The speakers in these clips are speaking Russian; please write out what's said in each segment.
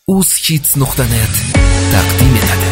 uzhits.net taqdim etadi.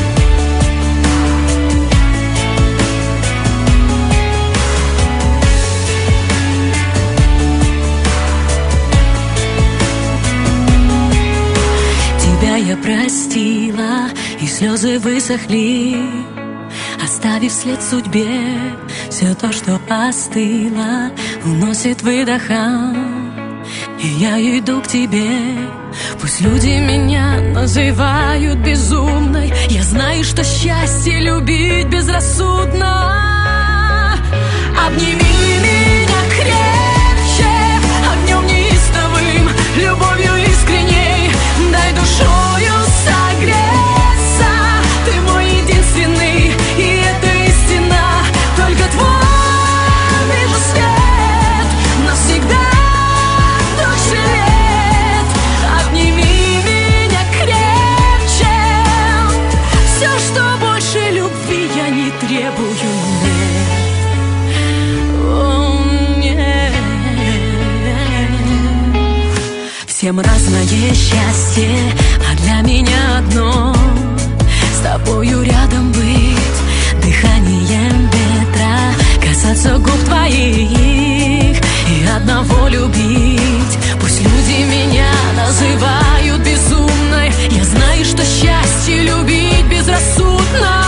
Тебя я простила, и слезы высохли, оставив след в судьбе. Все то, что остыло, уносит выдохом, и я иду к тебе. Пусть люди меня называют безумной, я знаю, что счастье любить безрассудно. Обними меня крепче, огнем неистовым, любовью искренней, дай душою согреться. Ты мой единственный, и это истина, только твой вижу свет навсегда. Всем разное счастье, а для меня одно — с тобою рядом быть, дыханием ветра, касаться губ твоих и одного любить. Пусть люди меня называют безумной, я знаю, что счастье любить безрассудно.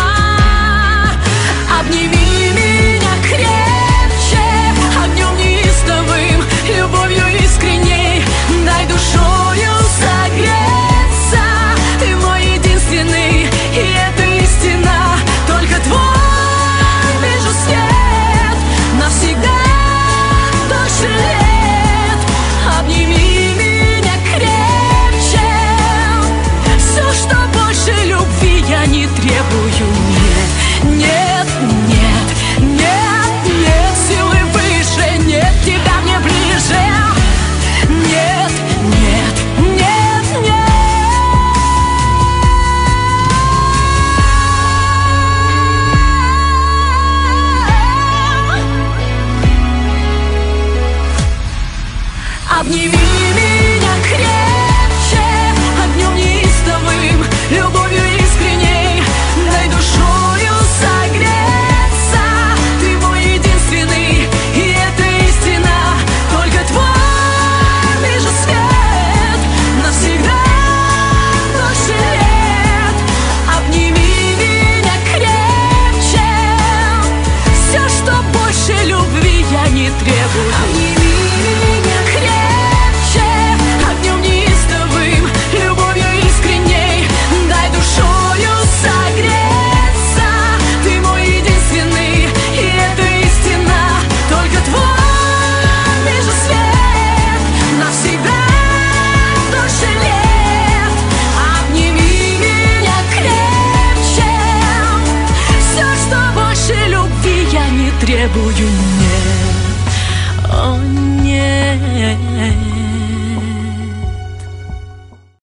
Обними меня крепче, огнем неистовым, любовью искренней, дай душою согреться. Ты мой единственный, и это истина, только твой вижу свет навсегда дольше лет. Обними меня крепче, все, что больше любви я не требую. Нет, нет, нет, нет силы выше, нет тебя мне ближе. Нет, нет, нет, нет. Обними меня крепче, огнем неистовым, любовью искренней, дай душою согреться. Ты мой единственный, и это истина, только твой вижу свет навсегда дольше лет. Обними меня крепче, все, что больше любви я не требую. Обними меня крепче, огнем неистовым, любовью искренней, дай душою согреться. Ты мой единственный, и это истина, только твой вижу свет навсегда дольше лет. Обними меня крепче, все, что больше любви я не требую. Нет, о нет.